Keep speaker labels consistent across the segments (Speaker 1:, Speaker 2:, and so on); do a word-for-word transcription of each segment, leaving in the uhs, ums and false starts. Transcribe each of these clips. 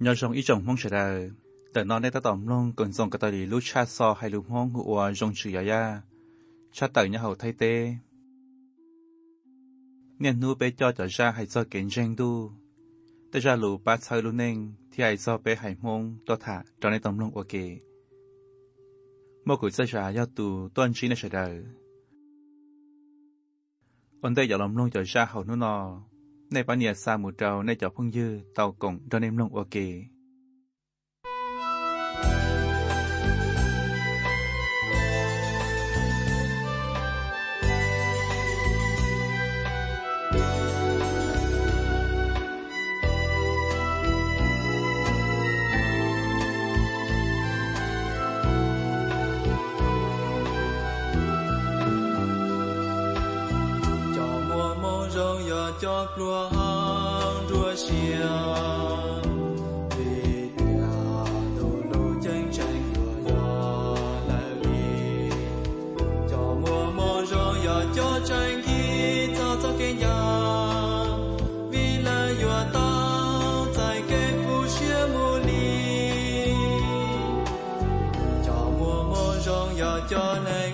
Speaker 1: nhờ trong ý chồng mong sẽ đờiแต่นอนได้ตะต่อมลงก่อนส่งกระต่ายลูกชาซอให้ลูกห้องหัวจงชื่อยายาชาเตยเนี่ยเขาไทยเต้เนี่ยนู้ไปจอจะชาให้ซอเก่งเจงดูแต่ชาลูป้าเชยลูกเน่งที่ให้ซอไปให้มงตัวถาจอในต่อมลงโอเคเมื่อกุยเสชายาตูต้นชี้ในเฉดายอันได้อย่าล้อมลงจะชาเขานู่นนอในปัญญาสามุเจ้าในเจ้าพึ่งยื้อเต่ากงจอในลงโอเค
Speaker 2: cho plua hang rùa xia vì nhà đồ lô tranh tranh rùa ya lại đi cho mùa mùa rồi ya cho tranh khi cho cho cái nhà vì là ya tao tại cái khu xia mùa đi cho mùa mùa rồi ya cho này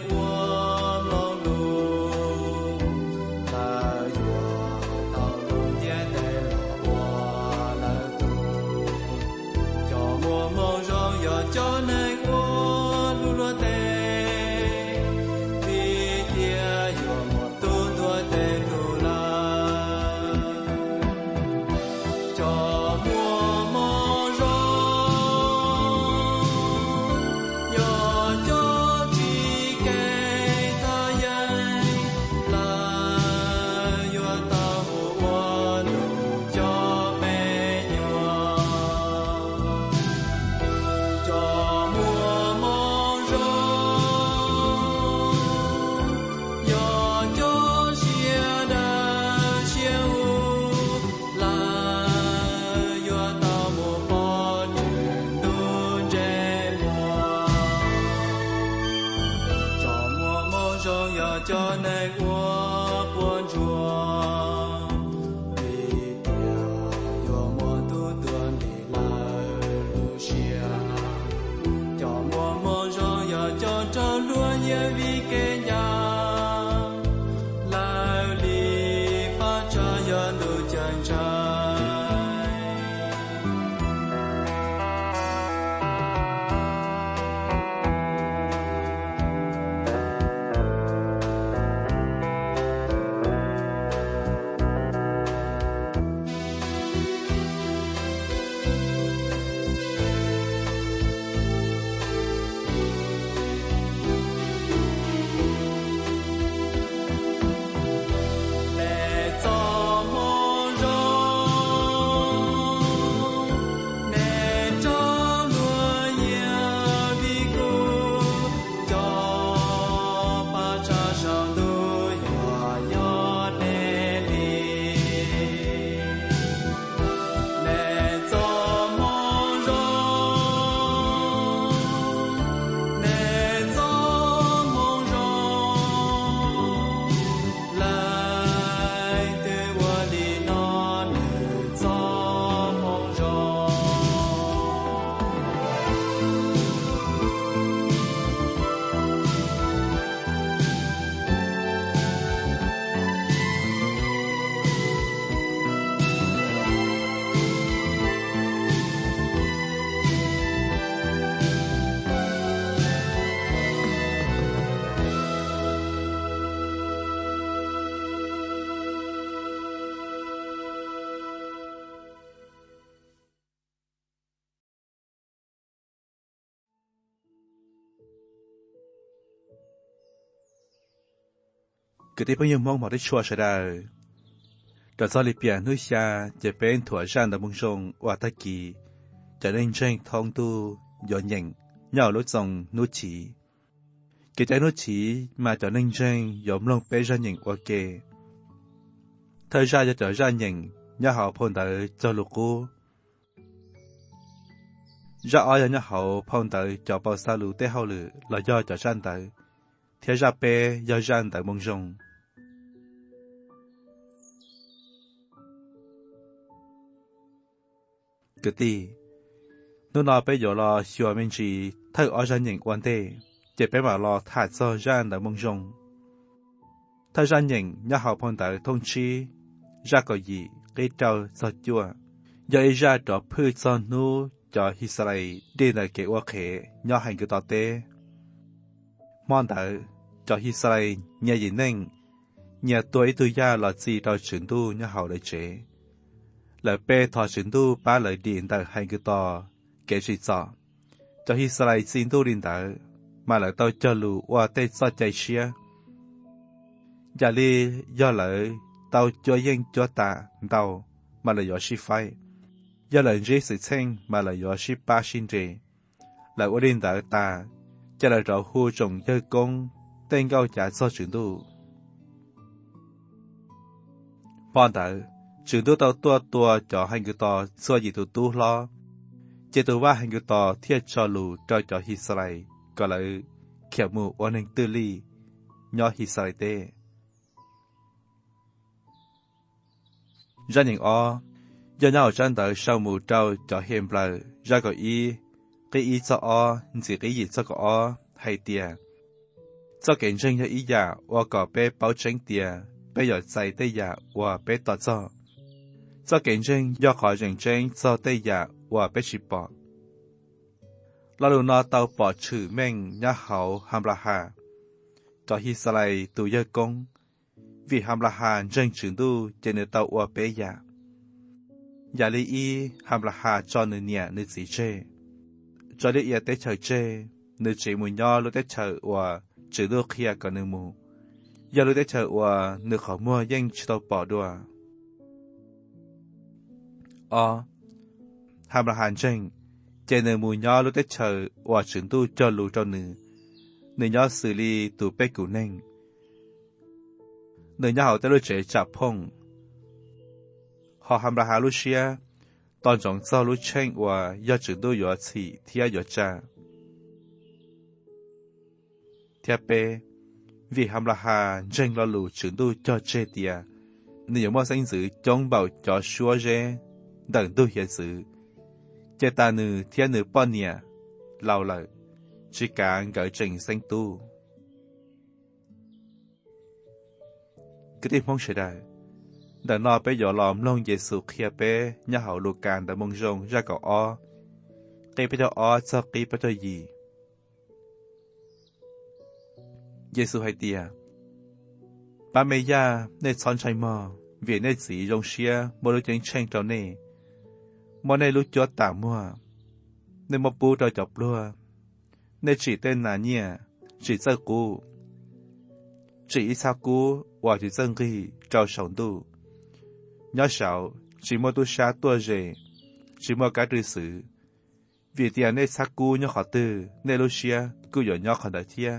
Speaker 2: cho nên qua buồn chùa vì nhà do mùa tu tuần đi lại Lucia cho mùa mùa rồi giờ cho cho luôn ye vì cái nhà lại đi phát cho giờ đủ chân trái
Speaker 1: cứ tiếp bao mong một đứa chua sẽ đời để cho lịch biển núi xa để bên thua gian ở mông sông và ta kỳ trở nên tranh thông tu nhỏ nhện nhỏ lối dòng núi chỉ cái trái núi chỉ mà trở nên tranh giống lòng bé ra nhện ok thời gian cho trở ra nhện nhà họ phong tới cho lục cô ra ở nhà họ phong tới cho bao xa lũ tế hậu lử là do trở gian tới thế ra bé do gian tại mông sông cái tì nó nó bây giờ lo xua mình chỉ thay ở ra những quan đề chỉ bé mà lo thả cho ra ở mông rồng thay ra những nhà học phong tới thông chi ra có gì cái trâu cho chua giờ ra cho phơi cho nu cho Israel đi là cái quá khế nhỏ hành cái tao tê mong tới cho Israel nhà gì nên nhà tuổi tôi gia là gì cho chuyển tu nhà hậu lại chế là bé thọ chuyển tu ba lời điện tới hành cái tao kể gì cho cho Israel xin tu điện tới mà lại tao cho lù qua tê cho chạy xia giờ đi do lại tao cho yên cho ta tao mà lại do shi phai do lại dễ sự tranh mà lại do shi ba xin gì lại ở điện tới ta cho lại rõ khu trồng chơi công tên cao trả cho chuyển tu bọn tới chuyển tu tao tua tua cho hành cái tao xua gì tu tu lo chỉ tuว่าhành cái tao thiết cho lù cho cho Israelก็เลยเขียวมือวันหนึ่งตื่นลีย่อ Israel เต้ra những o do nhau tranh tới sau mù trâu cho hiểm bờ ra có ý cái ý cho o chỉ cái gì cho có o hay tiền cho kiện tranh cho ý giả và có bé bảo tranh tiền bé giờ dạy tây giả và bé tỏ cho cho kiện tranh do khỏi tranh tranh cho tây giả và bé chỉ bỏ là lúc nó tàu bỏ chữ mình nhà hậu ham la hà cho Israel tụ giờ công vì ham la hà tranh chữ tu trên nơi tàu và bé giả giả lý y ham la hà cho nơi nhà nơi gì chê cho để yên tế chờ chê nơi chỉ mùi nho lúc tế chờ và chữ tu kia còn nơi mù giờ lúc tế chờ và nơi khó mua danh chữ tàu bỏ đùa o ham la hà tranh trên nơi mùi nho lúc tế chờ và chữ tu cho lù cho nữ nơi nho xử lý tụ bê củ nênh nơi nho hậu tế lúc chế chạp phong họ ham la hà lúc xiaตอนจงเจ้ารู้เช่งว่ายอดจุดดูยอดสีที่ยอดจ่าเทียเปvì ham la hà tranh lo lùจุดดูcho chế tia nếu mà sinh sự trong bảo cho xua rê đừng tu hiện sự chế ta nữ thiên nữ bao nhiêu lâu lại chỉ cả gửi trình sinh tu cái tim phong sẽ đại đã nói bé giờ làm long Giêsu kia bé nhà hậu lục càn đã mong rong ra cỏ o cây bé cho o cho cây bé cho gì Giêsu hay tia ba mẹ ya nên chọn trái mò vì nên chỉ rong xia mua được chén chén trâu nè mua nên lúc cho tạm mua nên mua bù cho chọc lúa nên chỉ tên là nhỉ chỉ sơ cú chỉ sao cú và chỉ dân ghi trâu sống tu nhỏ sáu chỉ mua tu sa tua rể chỉ mua cá trừ sử vì tiền nên sắc cú nhỏ khó tư nên Lucia cú nhỏ nhỏ khó đại thia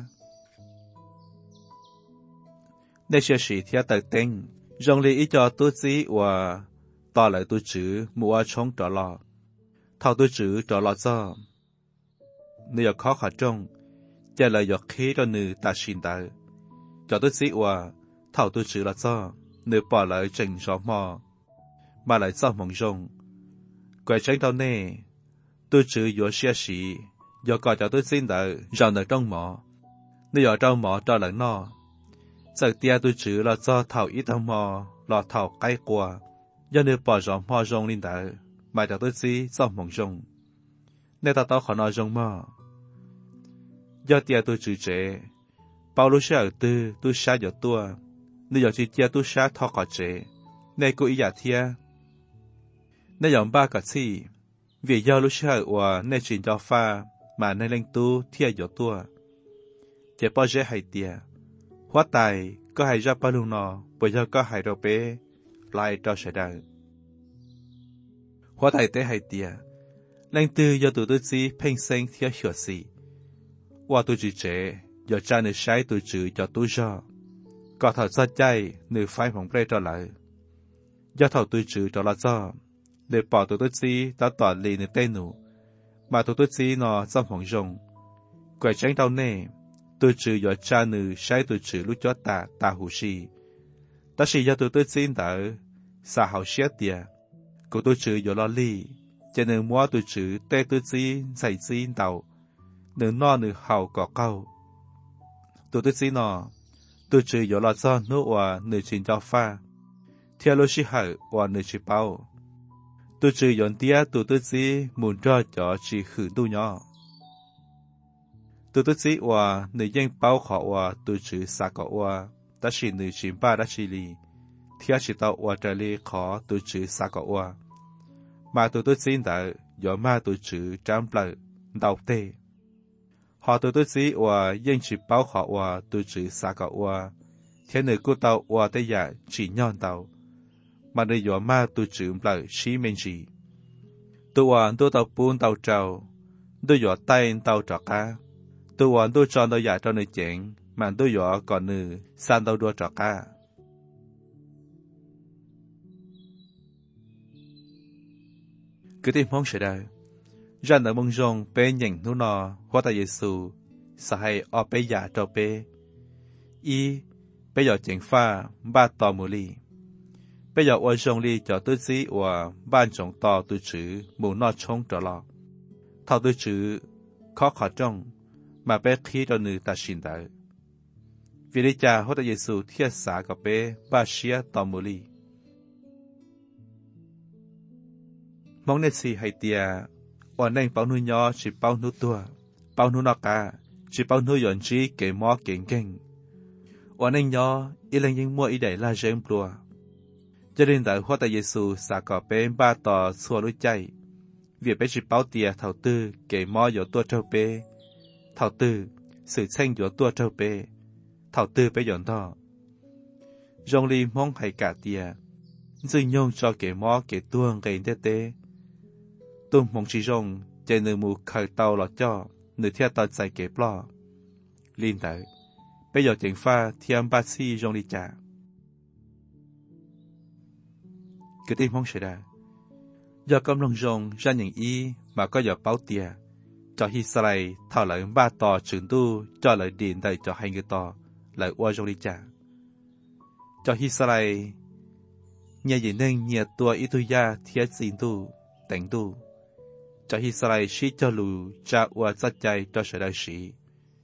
Speaker 1: nên sẽ sĩ thia tự tin dòng lý ý cho tu sĩ và tỏ lại tu chữ mua chống trở lọ thao tu chữ trở lọ cho nếu khó khăn trong chỉ là do khí cho nữ ta xin tới cho tu sĩ và thao tu chữ là cho nếu bỏ lại trình gió mò mà lại do mong rong quay tránh tao nè tôi chữ yếu xe sĩ do gọi cho tôi xin đợi rằng ở trong mỏ nếu ở trong mỏ cho lần no giờ tia tôi chữ là do thảo ít tao mò là thảo cái qua do nếu bỏ gió mò rong lên đợi mà cho tôi xí do mong rong nếu ta tao khó nói rong mò do tia tôi chữ chế bao lúc sẽ ở tư tôi xa giờ tua nếu giờ chỉ tia tôi xa thọ khó chế nên cô ý giả thia nên dòng ba cả si vì do lúc sau và nên chuyển cho pha mà nên lên tu thia giờ tua chỉ bao giờ hay tia hóa tài có hay ra bao lâu nọ bây giờ có hay đâu bé lại cho sẽ đời hóa tài tế hay tia lên tu do tụi tôi si phèn sinh thia hiểu si qua tôi chỉ chế giờ cha nơi sai tôi chữ cho tôi cho có thở ra chạy nơi phái phòng plei trở lại do thầu tôi chữ cho là do để bỏ tụi tôi xí đã tỏa lì nơi tên nụ mà tụi tôi xí nó trong phòng rồng quay tránh đau nè tôi chữ do cha nữ sai tôi chữ lúc cho ta ta hủ xì ta xì do tụi tôi xí đã xả hậu xế tìa của tôi chữ do lo lì จะเนื้อมัวตัวจื้อเตะตัวจีใส่จีนเต่าเนื้อนอเนื้อเห่าก่อเก้าตัวตัวจีนอตัวจื้ออยู่รอซ่อนนู้ว่าเนื้อชินเจ้าฟ้าเที่ยวลุชิหายว่าเนื้อชิเป้าตัวจื้อย้อนเตี้ยตัวตัวจีหมุนรอจ่อชีขืนตู้ย่อตัวตัวจีว่าเนื้อยังเป้าขอว่าตัวจื้อสักก็ว่าแต่ชีเนื้อชิมป้าดัชลีเที่ยวชิตาว่าจะลีขอตัวจื้อสักก็ว่ามาตัวตัวจีนแต่ย้อนมาตัวจื้อจำเปล่าดาวเต้หอตัวตัวจีว่ายังชิเป้าขอว่าตัวจื้อสักก็ว่าเที่ยวเนื้อกูเตาว่าแต่อยากจีย้อนเตามาได้ย้อนมาตัวจื้อเปล่าชีเมนจีตัววันตัวเตาปูนเตาเจ้าตัวย้อนไตเตาจอกกาตัววันตัวจอนตัวใหญ่ตัวเนื้อเจ๋งมันตัวย้อนก่อนเนื้อสันเตาดัวจอกกาcứ tìm mong sẽ đời, ra ở mong rong bé nhận nô nọ hóa tại Giêsu, sẽ hay ở bé già cho bé, y bé giờ chèn pha ba tò mù li, bé giờ ở rong li cho tôi xí và ban trồng tò tôi chữ mù nọ trông trở lọ, thao tôi chữ khó khó trong mà bé khí cho nữ ta xin đời, vì lý cha hóa tại Giêsu thiết xảกับbé ba xía tò mù li. Mong nên si hay tia, ổn định bao nuôi nhỏ chỉ bao nuôi tua, bao nuôi nọ cả, chỉ bao nuôi dọn trí kể mò kiện kinh. Ổn định nhỏ, ý lên những mua ý đại là dễ plua. Cho nên tại hóa tại Giêsu xả cỏ bé ba tò xua lối chạy, việc bé chỉ bao tia thảo tư kể mò dọn tua trâu bé, thảo tư sự tranh dọn tua trâu bé, thảo tư bé dọn to. Rong li mong hay cả tia, dừng nhông cho kể mò kể tuông gây tê tê. Tôi mong chỉ rong chạy nửa mù khởi tàu lọt cho nửa theo tàu chạy kế plọ liên tới bây giờ tiếng pha thiam ba si rong đi trả cứ tin mong sẽ ra do công lòng rong ra những ý mà có giờ báo tia cho hi sai thảo lại ba tò trường tu cho lại điện đầy cho hai người tò lại qua rong đi trả cho hi sai nhà gì nên nhà tua ý tu gia thiết xin tu tỉnh tu cho hi sai sĩ cho lù cha và sát chạy cho sự đại sĩ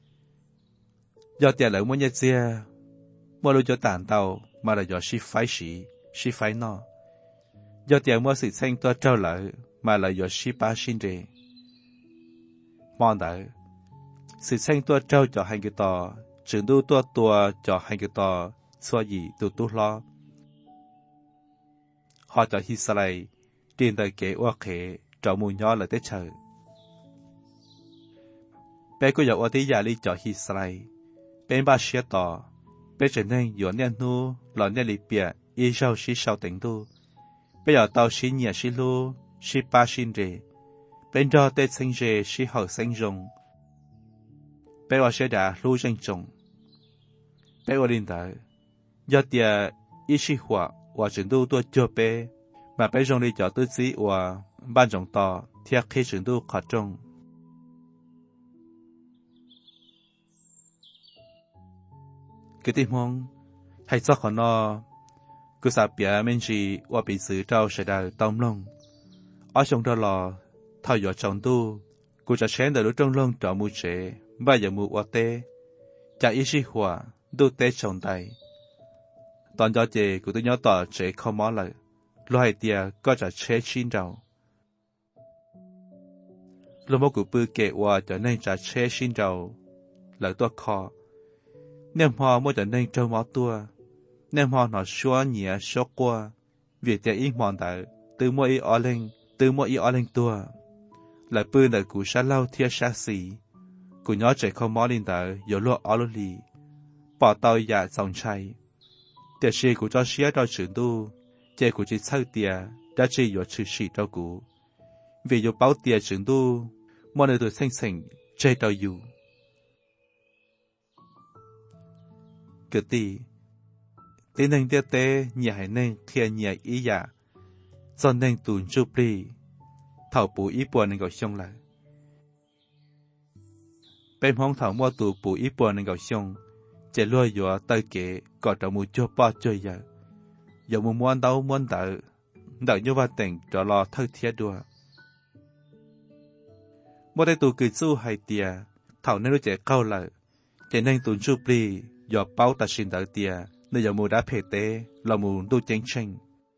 Speaker 1: do tiền lợi muốn nhớ chia mua lù cho tàn tàu mà là do sĩ phái sĩ sĩ phái nọ do tiền mua sự xanh to trao lợi mà là do sĩ ba xin rề mong đợi sự xanh to trao cho hai cái to trường tu to tua cho hai cái to xóa gì tu tu lo họ cho hi sai tiền đời kế oa khế trọ mù nhỏ là tết trời. Bé có dạo ở tí già li cho hi sai, bé ba xía tỏ, bé trở nên dọn nén nu, lọ nén lì bịa, y sau xí sau tỉnh tu. Bé giờ tàu xí nhẹ xí lu, xí ba xin rề, bé cho tết sinh rề xí hậu sinh rồng. Bé vào xế đã lu danh trồng. Bé vào linh tới, do tìa y xí họa, và trường tu tua cho bé, mà bé rong đi cho tư sĩ và ban trọng tỏ theo khi trường tu khó trông. Cứ tìm mong, hay cho khó nó, cứ xa bia mình chỉ và bị sự trao sẽ đào tông lông. Ở trong đó là, thao dõi trọng tu, cứ cho chén đời lúc trong lông trở mù chế, bây giờ mù hoa tê, chả ý sĩ hòa, đu tê trọng tay. Toàn do chế của tôi nhớ tỏ chế không mó lại, loài tìa có trả chế chín rào. Lúc mô cụ bư kệ hòa trở nên trả chế xin rầu lợi tua khó. Nêm hoa mô trở nên trâu máu tua. Nêm hoa nó xóa nhẹ xóa qua. Việc tìa ý mòn đợi. Từ mô ý ó lên. Từ mô ý ó lên tua. Lại bư nợ cụ xa lâu thia xa xì. Cụ nhỏ trẻ không mó lên đợi. Dỗ lua ó lô lì. Bỏ tàu dạ dòng chay. Tìa xì cụ cho xía cho trưởng tu. Chê cụ chỉ sâu tìa. Đã chì dỗ chư xì cho cụ. Vì dỗ báo tìa trưởng tu. Mọi người tôi xanh xanh chơi đau dù. Cứ tì, tí nâng tiêu tế nhà hải nâng khía nhà ý dạ, do nâng tùn chụp đi, thảo bù ý bùa nâng gọi xong lại. Bên hông thảo mua tù bù ý bùa nâng gọi xong, chạy lùa dùa tơi kế, gọi trò mù chua bò chơi dạ. Dẫu mù muôn đâu muôn đợi, đợi như vào tỉnh trở lo thơ thiết đùa. mỗi đại tụ cười chu hay tia thảo nên đôi trẻ câu lại trẻ nên tụn chu pli dò bao ta xin đỡ tia nơi dò mù đá phê tế là mù đu chênh chênh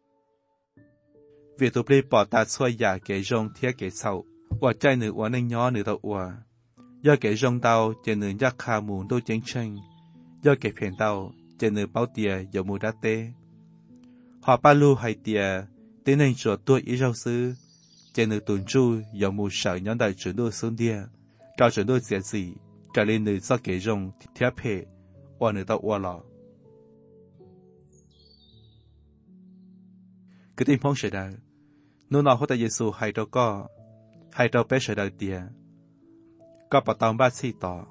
Speaker 1: việc tụ pli bỏ ta xoay giả kể rong thiết kể sau và trai nữ uốn anh nhỏ nữ tàu uốn do kể rong tàu trẻ nữ giác khá mù đu chênh chênh do kể phiền tàu trẻ nữ bao tia dò mù đá tế họ ba lu hay tia tế nên cho tôi ý rau sư trẻ nữ tụn chu dò mù sợ nhóm đại chuyển đôi xuống đia trao chuyển đôi dễ gì trở lên nữ do kể rong thiết phê và nữ tàu uốn lọ cái tim phong sẽ đợi nô nọ hốt tại Giêsu hay đâu có hay đâu bé sẽ đợi tia có bảo tao ba xí tỏ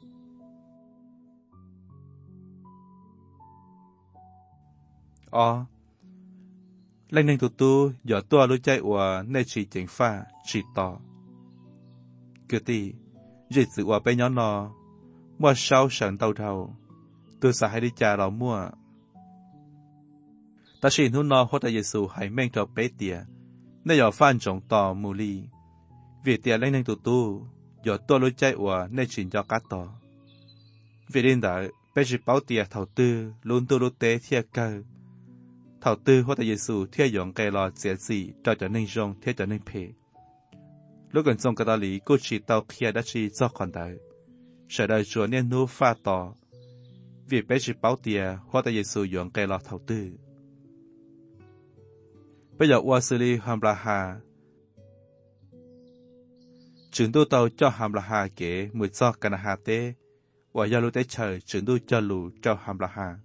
Speaker 1: ó lên nên tụt tu giờ tua lối chạy của nơi chỉ chỉnh pha chỉ tỏ cái tí dịch sự của bé nhỏ nọ mua sau sẵn tàu đầu tôi sẽ hay đi trả nó mua ta xin hôn nó hốt tại Giêsu hay men cho bé tia nơi giờ phan trồng tỏ mù li vì tia lên nên tụt tu giờ tua lối chạy của nơi chỉ cho cá tỏ vì đến đó bé chỉ bảo tia thầu tư luôn tu lối tế thiệt cơ thầu tư hốt tại Giêsu thiệt dọn cây lò dễ gì cho trở nên rong thiệt trở nên phê lúc gần xong cái đạo lý cô chỉ tàu kia đã chỉ cho còn đời sợ đời chúa nên nu pha tỏ vì bé chỉ bảo tia hốt tại Giêsu dọn cây lò thầu tư bây giờ qua xử lý hàm la hà trường tu tàu cho hàm la hà kể mười cho cả hà tế và giờ lúc tế trời trường tu cho lù cho hàm la hà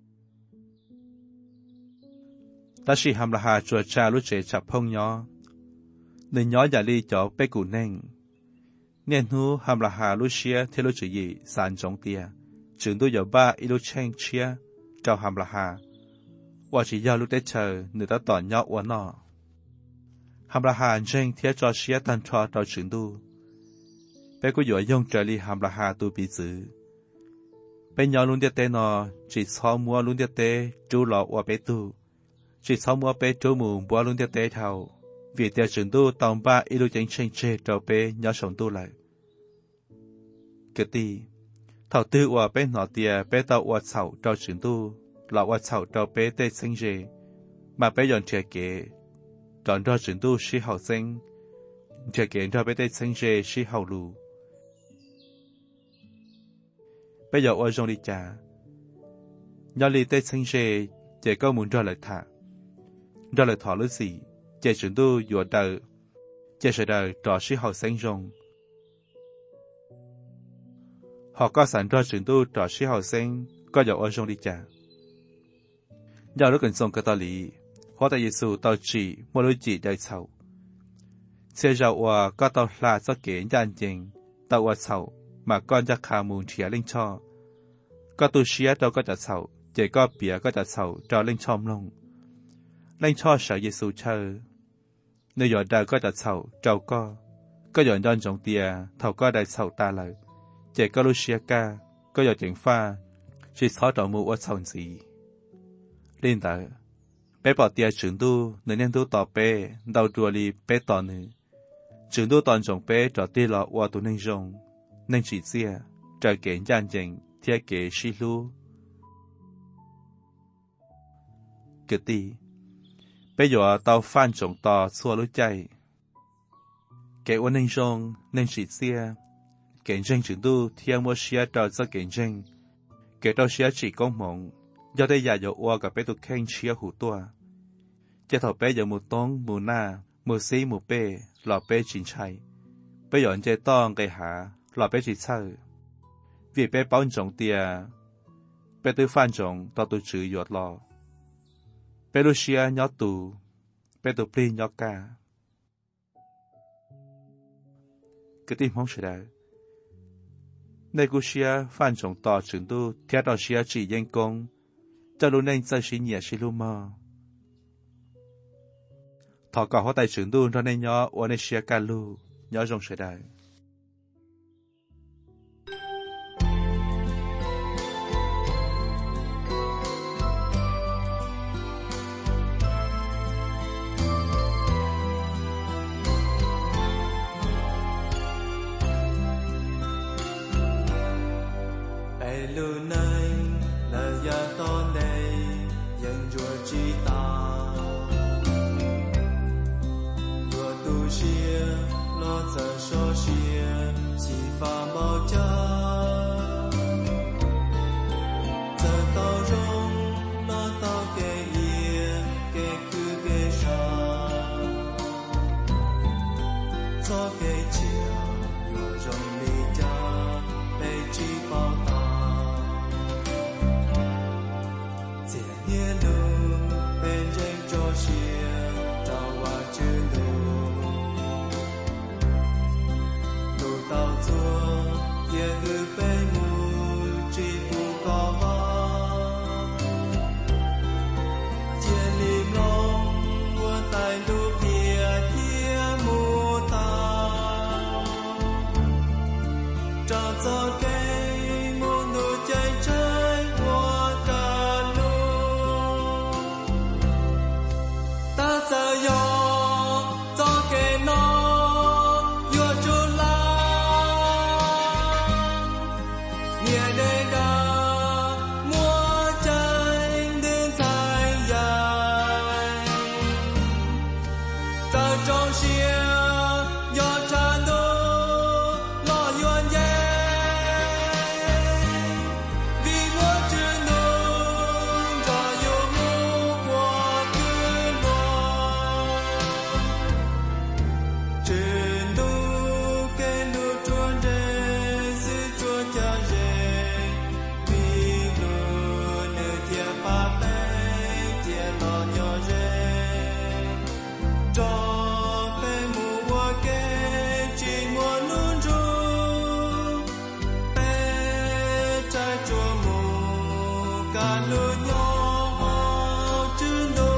Speaker 1: ta chỉ hàm la hà chùa cha lúc trẻ chập phong nhỏ nên nhỏ giả ly cho bé cụ neng nên hu hàm la hà lúc xia theo lúc chữ gì sản giống tia trường tu giờ ba ít lúc chen chia cho hàm la hàว่าchỉ giao lúc tế chờ người ta tỏ nhỏ uốn nọ hàm la hà trên thiết cho xía tan cho cho trường tu bé có dõi dùng trở li hàm la hà tu bị giữ bé nhỏ luôn tiết tế nọ chỉ sau mua luôn tiết tế chú lọ qua bé tu chỉ sau mua bé chú mù bua luôn tiết tế thầu vì tiết trường tu tòng ba ít lúc chánh chênh chê cho bé nhỏ sống tu lại cái ti thầu tư qua bé nọ tiề bé tàu qua sầu cho trường tu là qua sầu cho bé tê sinh rề mà bé dọn trẻ kế chọn cho trường tu sĩ hậu sinh trẻ kế cho bé tê sinh rề sĩ hậu lù bé giờ qua trong đi trả nhớ li tê sinh rề trẻ có muốn cho lại thả cho lại thọ lưỡi gì trẻ trường tu dọa đời trẻ sẽ đời trò sĩ hậu sinh rồng họ có sẵn cho trường tu trò sĩ hậu sinh có giờ qua trong đi trả giờ lúc cần xong cái đạo lý hóa tại Giêsu tao chỉ một lối chỉ đại sầu xe rau hòa có tao là do kể gian trình tao hòa sầu mà conจะขามูลเฉียเล่งช่อก็ตัวเชียเราก็จะเสาเจก็เปียก็จะเสาจอเล่งชอมลงเล่งช่อเสาเยซูเชอในหยอดดาก็จะเสาเจ้าก็ก็หย่อนย้อนจงเตียเท่าก็ได้เสาตาเลยเจก็รู้เชียกาก็หยอดเจ๋งฟ้าชีซอจอมูว่าเสาสีlên tới bé bỏ tia trường tu nên nên tu tỏ bé đầu chùa li bé tỏ nữ trường tu tòn trồng bé trò tia lọ qua tu nên rong nên chỉ xia trở kể gian chỉnh thiết kế xí lu cái ti bé giờ tao phan trồng tỏ xua lối chạy kể qua nên rong nên chỉ xia kể chân trường tu thiên mua xia trò cho kể chân kể trò xia chỉ công mộng do đây già dỗ quaกับbé tụt khen chia hủ tua, chỉ thọ bé giờ một tông một na một xí một bé lọ bé chín chay, bé dọn chơi tông cái hả lọ bé chỉ sơ, vì bé bao trồng tia, bé tự phan trồng tao tự chữ giọt lọ, bé lúc xia nhót tù, bé tụt pli nhót ca, cái tim không sẽ đợi. Nơi cô xia phan trồng tỏ trường tu theo tao xia chỉ danh công cho luôn nên sai sĩ nhẹ sĩ luôn mà thọ cả họ tài trưởng tu cho nên nhỏ ở nơi xia ca lu nhỏ rong sẽ đại
Speaker 2: ya to này yên chúa chi ta chúa tu xia lo giờ so xia chỉ pha bao cha giờ tao rong lo tao kê yên kê cứ kê sa cho kê chia yo rong li cha bê chi bao ta bên trên cho xia tao qua chữ lu lu tao chúa ye hư bên mù chỉ phù có va chia lim long mua tay lu kia kia mù ta cho cho cây mù nụ chơi chơi qua cả lu ta giờ yo cho cái nó yo chu la nhẹ đây đã mua tranh đến dài dài ta trong xia yo cha đô lo yuan ye vì mua chữ nung cho yo mua qua cứ lo trên đô cái lũ chúa rê giữ chúa cha rê vì lũ nữ thiệt ba bé thiệt lo nhỏ rê cho bé mù hoa kê chỉ mua luôn ru bé trai chúa mù cả lũ nhỏ chứ đâu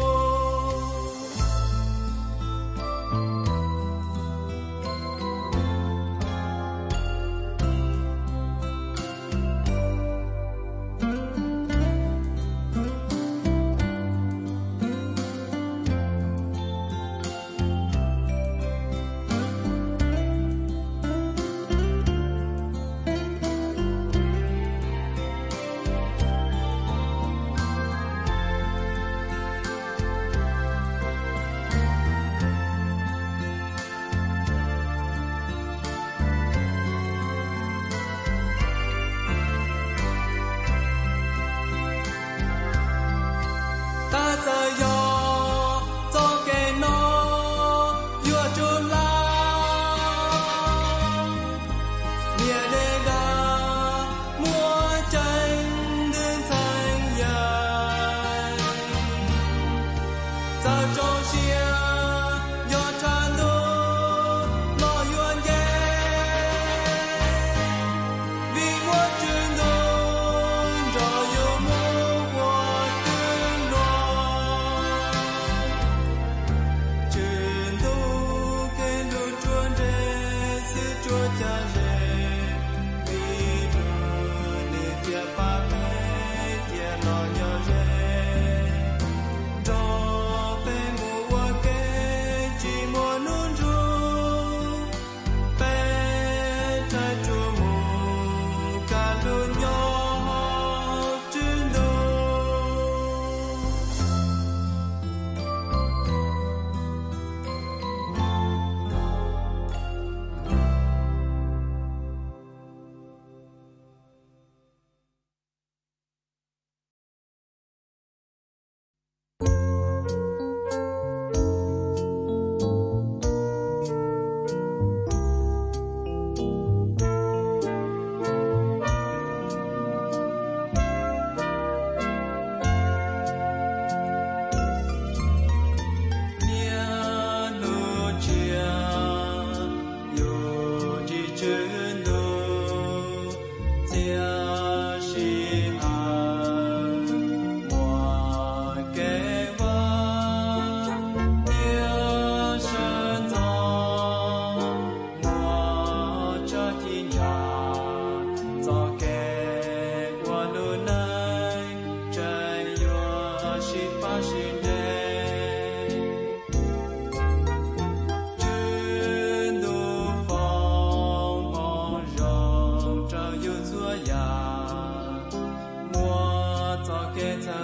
Speaker 2: ta giờ yo cho cái nó yo chu la nhẹ đây đã mua tranh đến thành dài ta trong xia yo cha đô lo yuan ye vì mua chữ nung cho yo mua qua cứ lo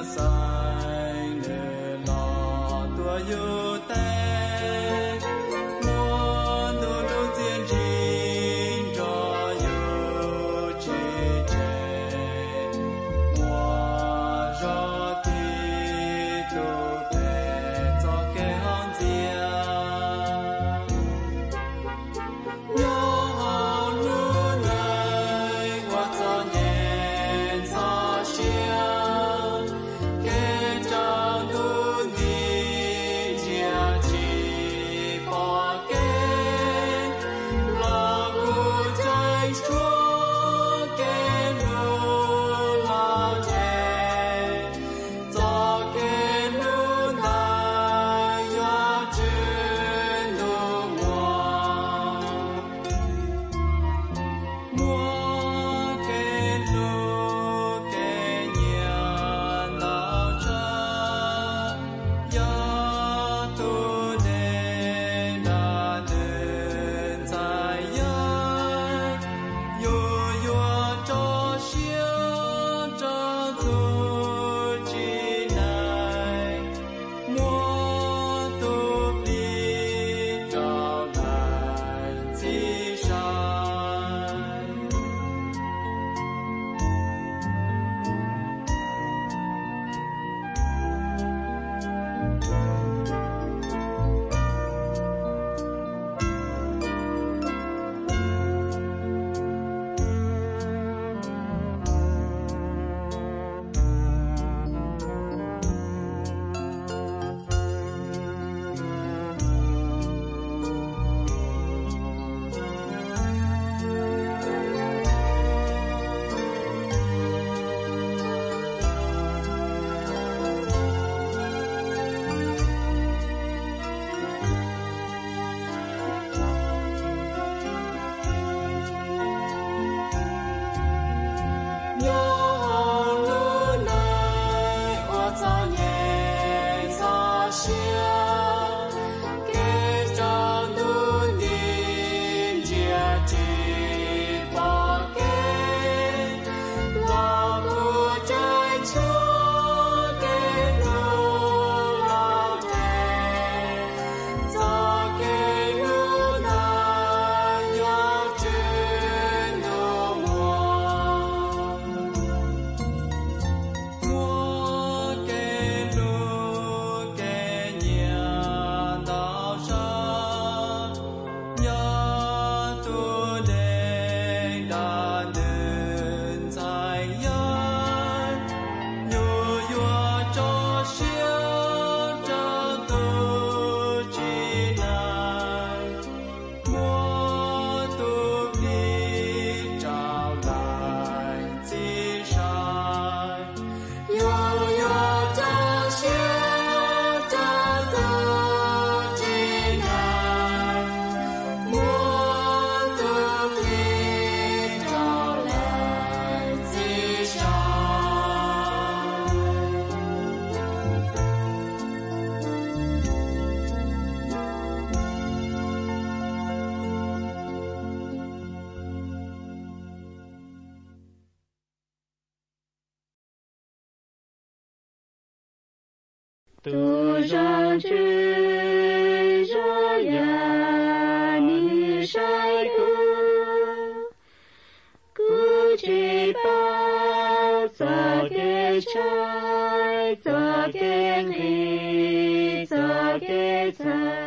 Speaker 3: 独生之热呀，你晒苦，苦之宝做给柴，做给米，做给菜。